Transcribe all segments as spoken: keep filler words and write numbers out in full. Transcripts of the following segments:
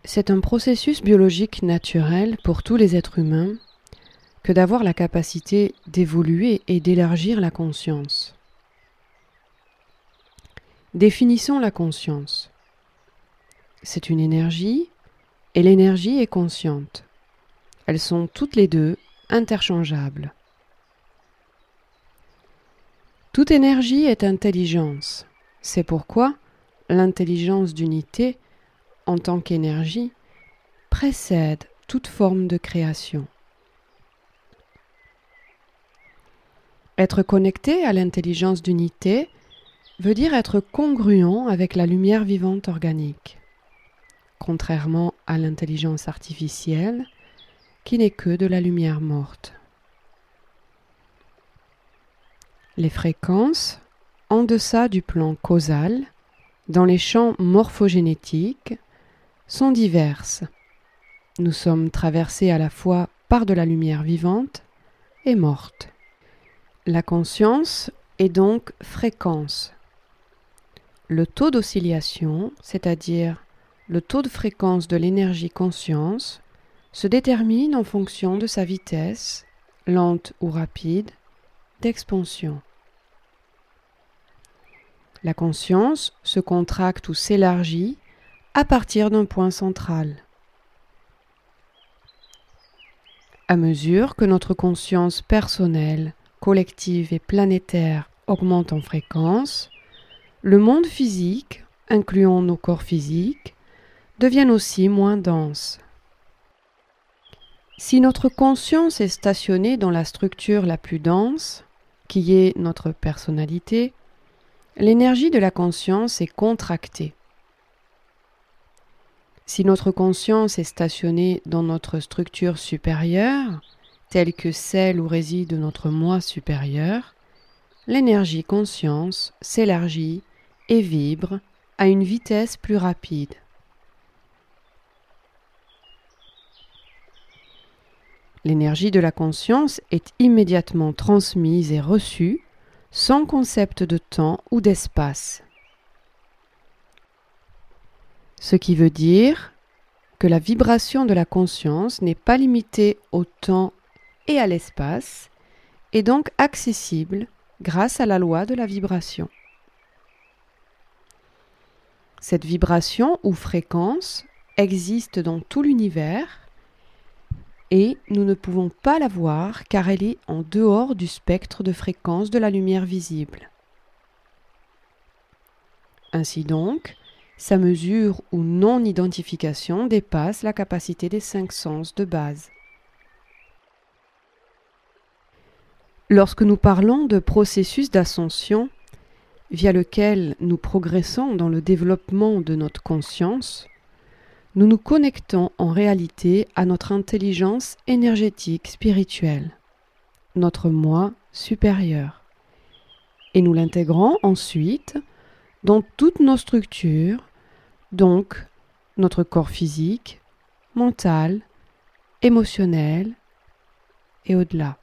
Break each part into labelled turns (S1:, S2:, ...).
S1: C'est un processus biologique naturel pour tous les êtres humains que d'avoir la capacité d'évoluer et d'élargir la conscience. Définissons la conscience. C'est une énergie et l'énergie est consciente. Elles sont toutes les deux interchangeables. Toute énergie est intelligence. C'est pourquoi l'intelligence d'unité, en tant qu'énergie, précède toute forme de création. Être connecté à l'intelligence d'unité veut dire être congruent avec la lumière vivante organique, contrairement à l'intelligence artificielle qui n'est que de la lumière morte. Les fréquences, en deçà du plan causal, dans les champs morphogénétiques, sont diverses. Nous sommes traversés à la fois par de la lumière vivante et morte. La conscience est donc fréquence. Le taux d'oscillation, c'est-à-dire le taux de fréquence de l'énergie conscience, se détermine en fonction de sa vitesse, lente ou rapide, d'expansion. La conscience se contracte ou s'élargit à partir d'un point central. À mesure que notre conscience personnelle, collective et planétaire augmente en fréquence, le monde physique, incluant nos corps physiques, devient aussi moins dense. Si notre conscience est stationnée dans la structure la plus dense, qui est notre personnalité, l'énergie de la conscience est contractée. Si notre conscience est stationnée dans notre structure supérieure, telle que celle où réside notre moi supérieur, l'énergie conscience s'élargit et vibre à une vitesse plus rapide. L'énergie de la conscience est immédiatement transmise et reçue sans concept de temps ou d'espace. Ce qui veut dire que la vibration de la conscience n'est pas limitée au temps et à l'espace, et donc accessible grâce à la loi de la vibration. Cette vibration ou fréquence existe dans tout l'univers et nous ne pouvons pas la voir car elle est en dehors du spectre de fréquence de la lumière visible. Ainsi donc, sa mesure ou non-identification dépasse la capacité des cinq sens de base. Lorsque nous parlons de processus d'ascension, via lequel nous progressons dans le développement de notre conscience, nous nous connectons en réalité à notre intelligence énergétique spirituelle, notre moi supérieur, et nous l'intégrons ensuite dans toutes nos structures, donc notre corps physique, mental, émotionnel et au-delà.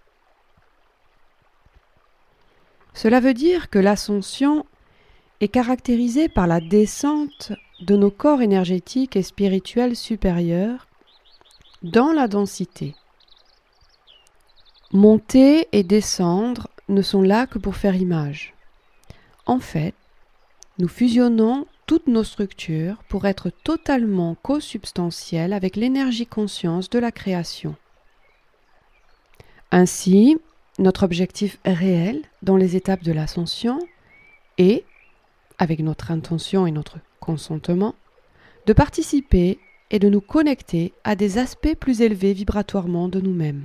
S1: Cela veut dire que l'ascension est caractérisée par la descente de nos corps énergétiques et spirituels supérieurs dans la densité. Monter et descendre ne sont là que pour faire image. En fait, nous fusionnons toutes nos structures pour être totalement co-substantielles avec l'énergie conscience de la création. Ainsi, notre objectif réel dans les étapes de l'ascension est, avec notre intention et notre consentement, de participer et de nous connecter à des aspects plus élevés vibratoirement de nous-mêmes.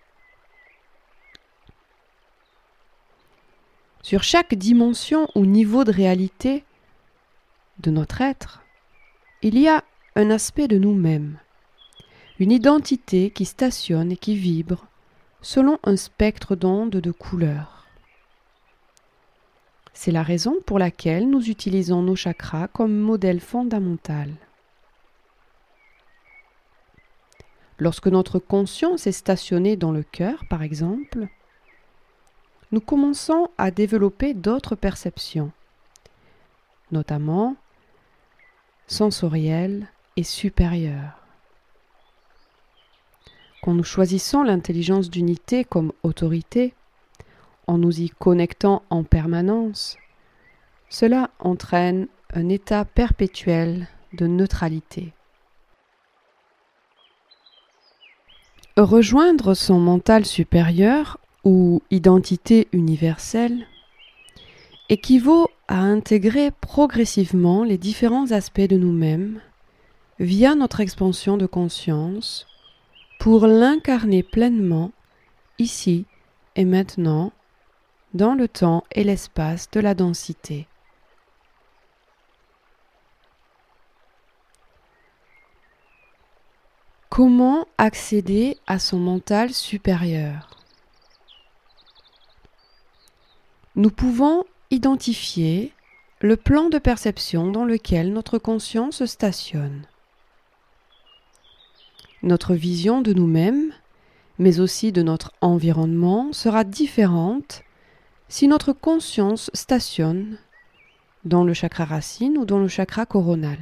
S1: Sur chaque dimension ou niveau de réalité de notre être, il y a un aspect de nous-mêmes, une identité qui stationne et qui vibre selon un spectre d'ondes de couleurs. C'est la raison pour laquelle nous utilisons nos chakras comme modèle fondamental. Lorsque notre conscience est stationnée dans le cœur, par exemple, nous commençons à développer d'autres perceptions, notamment sensorielles, est supérieur. Quand nous choisissons l'intelligence d'unité comme autorité, en nous y connectant en permanence, cela entraîne un état perpétuel de neutralité. Rejoindre son mental supérieur ou identité universelle équivaut à intégrer progressivement les différents aspects de nous-mêmes via notre expansion de conscience pour l'incarner pleinement ici et maintenant dans le temps et l'espace de la densité. Comment accéder à son mental supérieur ? Nous pouvons identifier le plan de perception dans lequel notre conscience stationne. Notre vision de nous-mêmes, mais aussi de notre environnement, sera différente si notre conscience stationne dans le chakra racine ou dans le chakra coronal.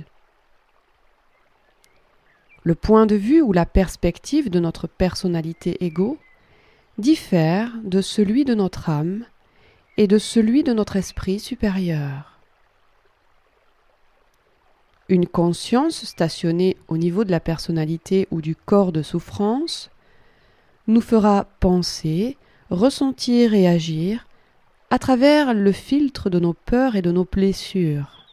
S1: Le point de vue ou la perspective de notre personnalité égo diffère de celui de notre âme et de celui de notre esprit supérieur. Une conscience stationnée au niveau de la personnalité ou du corps de souffrance nous fera penser, ressentir et agir à travers le filtre de nos peurs et de nos blessures.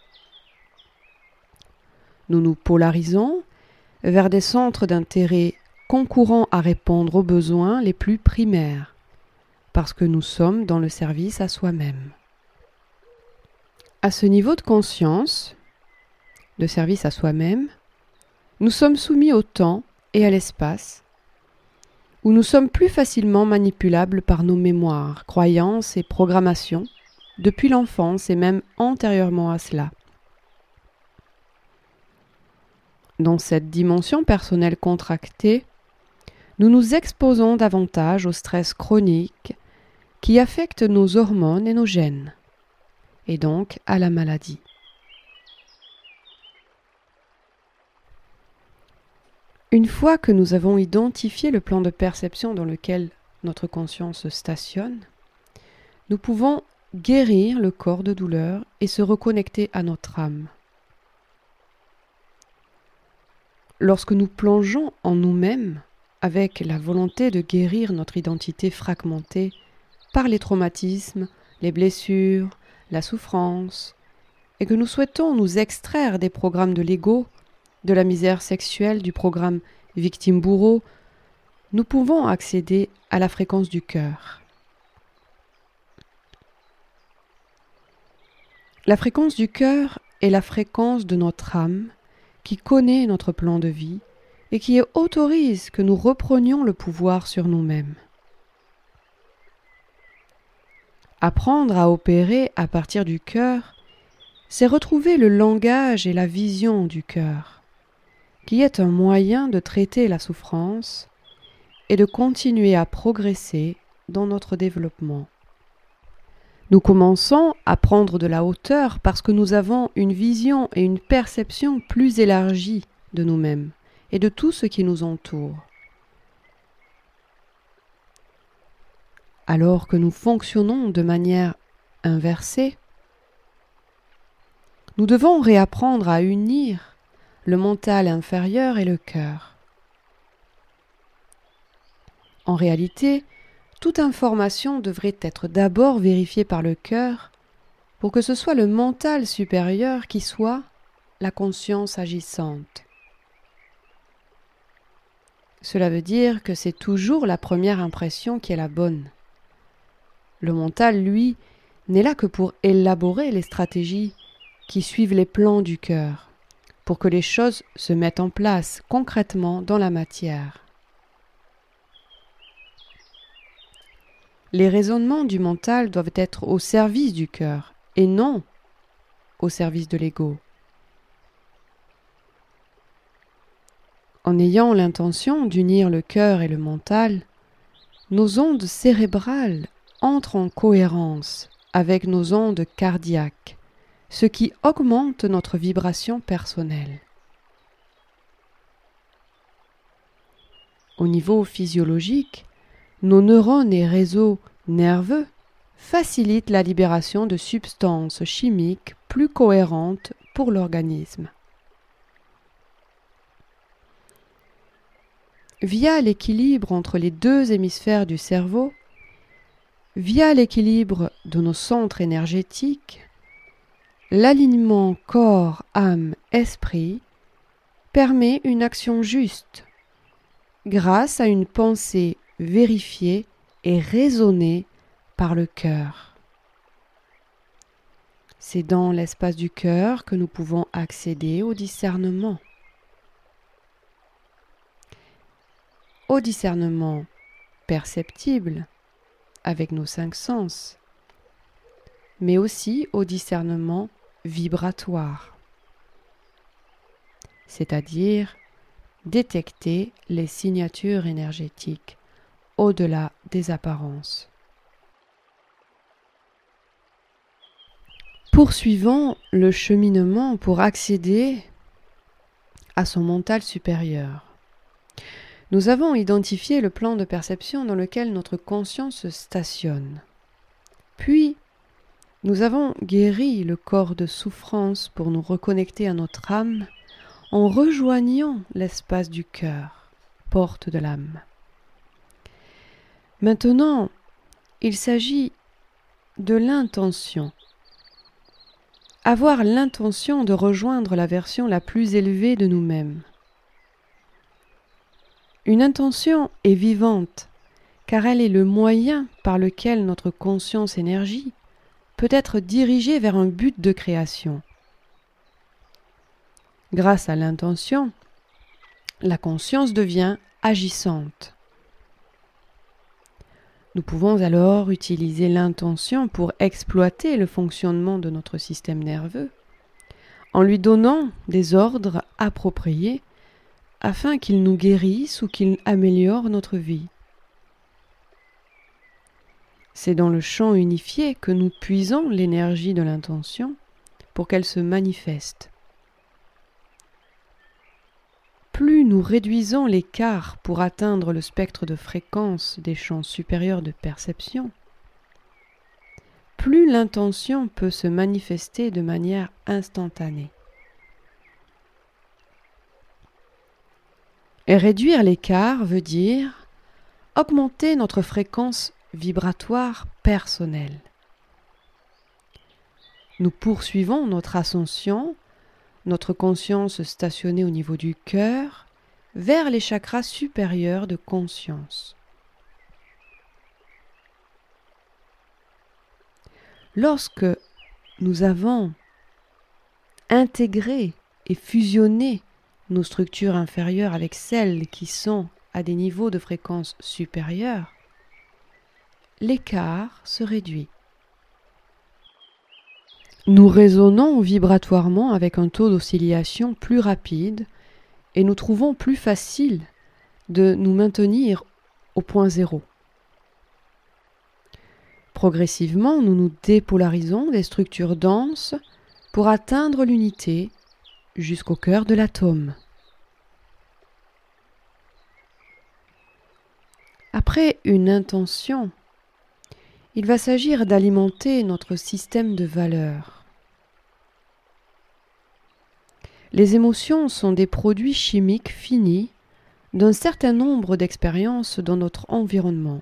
S1: Nous nous polarisons vers des centres d'intérêt concourant à répondre aux besoins les plus primaires, parce que nous sommes dans le service à soi-même. À ce niveau de conscience, de service à soi-même, nous sommes soumis au temps et à l'espace, où nous sommes plus facilement manipulables par nos mémoires, croyances et programmations, depuis l'enfance et même antérieurement à cela. Dans cette dimension personnelle contractée, nous nous exposons davantage au stress chronique qui affecte nos hormones et nos gènes, et donc à la maladie. Une fois que nous avons identifié le plan de perception dans lequel notre conscience stationne, nous pouvons guérir le corps de douleur et se reconnecter à notre âme. Lorsque nous plongeons en nous-mêmes avec la volonté de guérir notre identité fragmentée par les traumatismes, les blessures, la souffrance, et que nous souhaitons nous extraire des programmes de l'ego, de la misère sexuelle, du programme victime-bourreau, nous pouvons accéder à la fréquence du cœur. La fréquence du cœur est la fréquence de notre âme qui connaît notre plan de vie et qui autorise que nous reprenions le pouvoir sur nous-mêmes. Apprendre à opérer à partir du cœur, c'est retrouver le langage et la vision du cœur, qui est un moyen de traiter la souffrance et de continuer à progresser dans notre développement. Nous commençons à prendre de la hauteur parce que nous avons une vision et une perception plus élargie de nous-mêmes et de tout ce qui nous entoure. Alors que nous fonctionnons de manière inversée, nous devons réapprendre à unir le mental inférieur et le cœur. En réalité, toute information devrait être d'abord vérifiée par le cœur pour que ce soit le mental supérieur qui soit la conscience agissante. Cela veut dire que c'est toujours la première impression qui est la bonne. Le mental, lui, n'est là que pour élaborer les stratégies qui suivent les plans du cœur, pour que les choses se mettent en place concrètement dans la matière. Les raisonnements du mental doivent être au service du cœur et non au service de l'ego. En ayant l'intention d'unir le cœur et le mental, nos ondes cérébrales entrent en cohérence avec nos ondes cardiaques, ce qui augmente notre vibration personnelle. Au niveau physiologique, nos neurones et réseaux nerveux facilitent la libération de substances chimiques plus cohérentes pour l'organisme. Via l'équilibre entre les deux hémisphères du cerveau, via l'équilibre de nos centres énergétiques, l'alignement corps, âme, esprit permet une action juste grâce à une pensée vérifiée et raisonnée par le cœur. C'est dans l'espace du cœur que nous pouvons accéder au discernement. Au discernement perceptible avec nos cinq sens, mais aussi au discernement vibratoire, c'est-à-dire détecter les signatures énergétiques au-delà des apparences. Poursuivons le cheminement pour accéder à son mental supérieur. Nous avons identifié le plan de perception dans lequel notre conscience stationne. Puis, nous avons guéri le corps de souffrance pour nous reconnecter à notre âme en rejoignant l'espace du cœur, porte de l'âme. Maintenant, il s'agit de l'intention. Avoir l'intention de rejoindre la version la plus élevée de nous-mêmes. Une intention est vivante, car elle est le moyen par lequel notre conscience énergie peut être dirigée vers un but de création. Grâce à l'intention, la conscience devient agissante. Nous pouvons alors utiliser l'intention pour exploiter le fonctionnement de notre système nerveux, en lui donnant des ordres appropriés afin qu'il nous guérisse ou qu'il améliore notre vie. C'est dans le champ unifié que nous puisons l'énergie de l'intention pour qu'elle se manifeste. Plus nous réduisons l'écart pour atteindre le spectre de fréquence des champs supérieurs de perception, plus l'intention peut se manifester de manière instantanée. Et réduire l'écart veut dire augmenter notre fréquence vibratoire personnelle. Nous poursuivons notre ascension, notre conscience stationnée au niveau du cœur, vers les chakras supérieurs de conscience. Lorsque nous avons intégré et fusionné nos structures inférieures avec celles qui sont à des niveaux de fréquence supérieurs, l'écart se réduit. Nous résonnons vibratoirement avec un taux d'oscillation plus rapide et nous trouvons plus facile de nous maintenir au point zéro. Progressivement, nous nous dépolarisons des structures denses pour atteindre l'unité jusqu'au cœur de l'atome. Après une intention, il va s'agir d'alimenter notre système de valeurs. Les émotions sont des produits chimiques finis d'un certain nombre d'expériences dans notre environnement.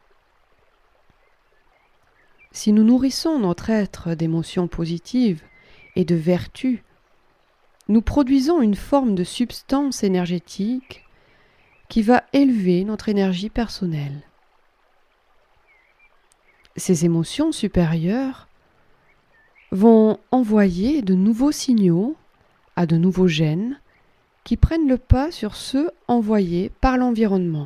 S1: Si nous nourrissons notre être d'émotions positives et de vertus, nous produisons une forme de substance énergétique qui va élever notre énergie personnelle. Ces émotions supérieures vont envoyer de nouveaux signaux à de nouveaux gènes qui prennent le pas sur ceux envoyés par l'environnement,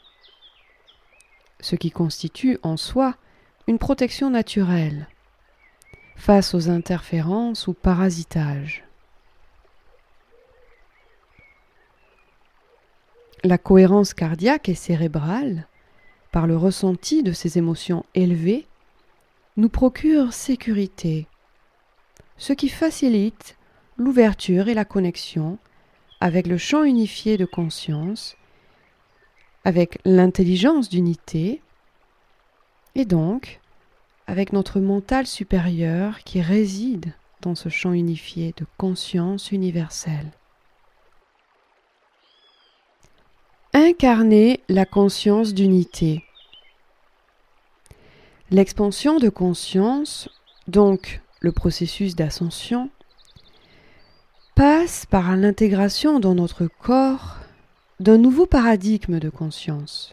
S1: ce qui constitue en soi une protection naturelle face aux interférences ou parasitages. La cohérence cardiaque et cérébrale, par le ressenti de ces émotions élevées, nous procure sécurité, ce qui facilite l'ouverture et la connexion avec le champ unifié de conscience avec l'intelligence d'unité et donc avec notre mental supérieur qui réside dans ce champ unifié de conscience universelle. Incarner la conscience d'unité. L'expansion de conscience, donc le processus d'ascension, passe par l'intégration dans notre corps d'un nouveau paradigme de conscience.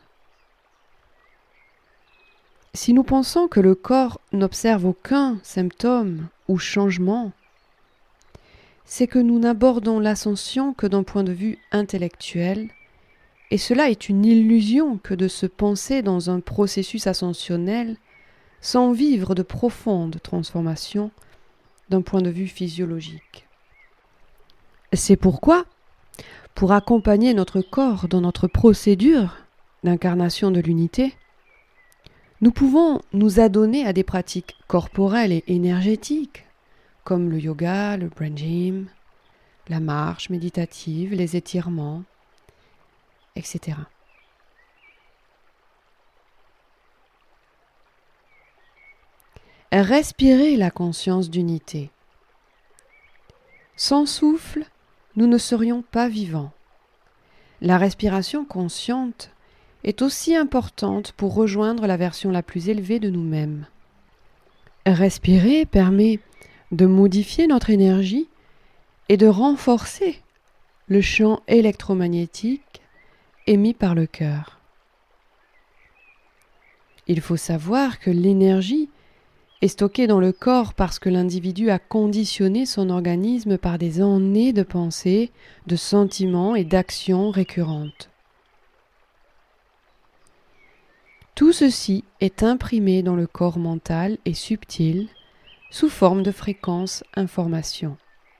S1: Si nous pensons que le corps n'observe aucun symptôme ou changement, c'est que nous n'abordons l'ascension que d'un point de vue intellectuel, et cela est une illusion que de se penser dans un processus ascensionnel sans vivre de profondes transformations d'un point de vue physiologique. C'est pourquoi, pour accompagner notre corps dans notre procédure d'incarnation de l'unité, nous pouvons nous adonner à des pratiques corporelles et énergétiques, comme le yoga, le brain gym, la marche méditative, les étirements, et cetera. Respirer la conscience d'unité. Sans souffle, nous ne serions pas vivants. La respiration consciente est aussi importante pour rejoindre la version la plus élevée de nous-mêmes. Respirer permet de modifier notre énergie et de renforcer le champ électromagnétique émis par le cœur. Il faut savoir que l'énergie est stockée dans le corps parce que l'individu a conditionné son organisme par des années de pensées, de sentiments et d'actions récurrentes. Tout ceci est imprimé dans le corps mental et subtil sous forme de fréquences informations.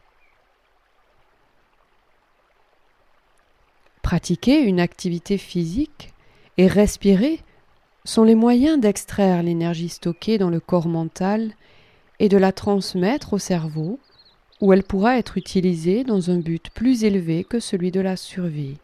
S1: Pratiquer une activité physique et respirer sont les moyens d'extraire l'énergie stockée dans le corps mental et de la transmettre au cerveau, où elle pourra être utilisée dans un but plus élevé que celui de la survie.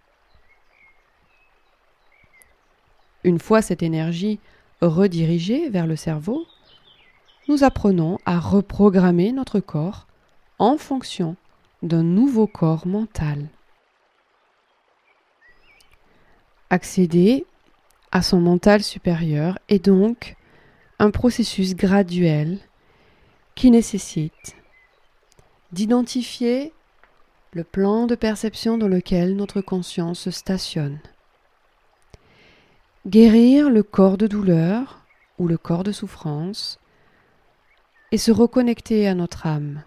S1: Une fois cette énergie redirigée vers le cerveau, nous apprenons à reprogrammer notre corps en fonction d'un nouveau corps mental. Accéder à son mental supérieur est donc un processus graduel qui nécessite d'identifier le plan de perception dans lequel notre conscience se stationne, guérir le corps de douleur ou le corps de souffrance et se reconnecter à notre âme.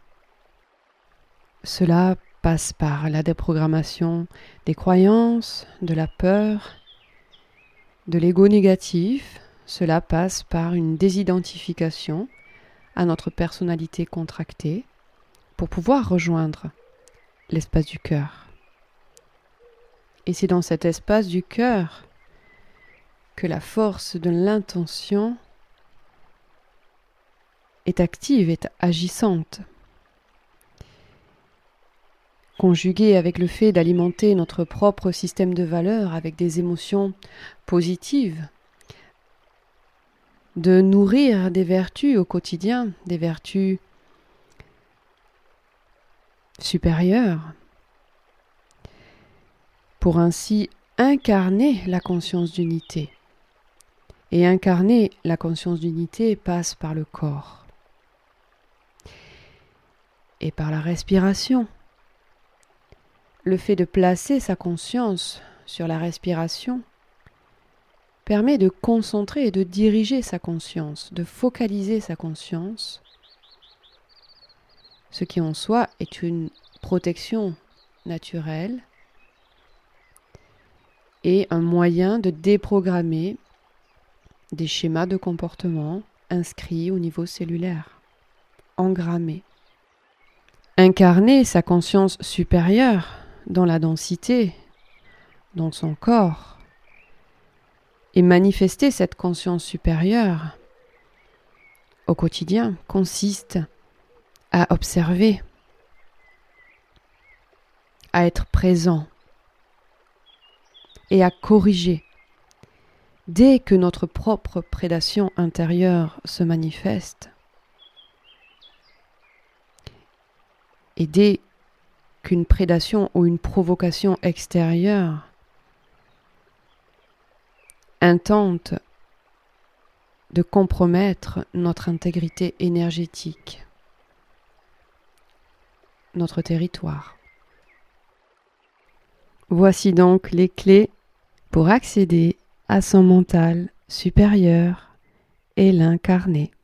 S1: Cela passe par la déprogrammation des croyances, de la peur, de l'ego négatif. Cela passe par une désidentification à notre personnalité contractée pour pouvoir rejoindre l'espace du cœur. Et c'est dans cet espace du cœur que la force de l'intention est active, est agissante. Conjuguée avec le fait d'alimenter notre propre système de valeurs avec des émotions positives, de nourrir des vertus au quotidien, des vertus supérieures, pour ainsi incarner la conscience d'unité. Et incarner la conscience d'unité passe par le corps et par la respiration. Le fait de placer sa conscience sur la respiration permet de concentrer et de diriger sa conscience, de focaliser sa conscience, ce qui en soi est une protection naturelle et un moyen de déprogrammer des schémas de comportement inscrits au niveau cellulaire, engrammés. Incarner sa conscience supérieure dans la densité, dans son corps, et manifester cette conscience supérieure au quotidien consiste à observer, à être présent, et à corriger. Dès que notre propre prédation intérieure se manifeste, et dès qu'une prédation ou une provocation extérieure intente de compromettre notre intégrité énergétique, notre territoire. Voici donc les clés pour accéder à son mental supérieur et l'incarner.